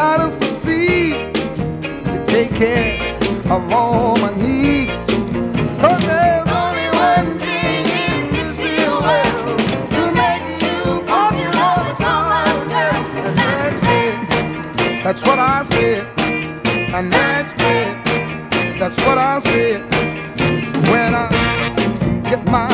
gotta succeed to take care of all my needs. 'Cause there's only one thing in this here world to make you popular with all my girls, and that's good. That's what I said, and that's good. That's what I said when I get my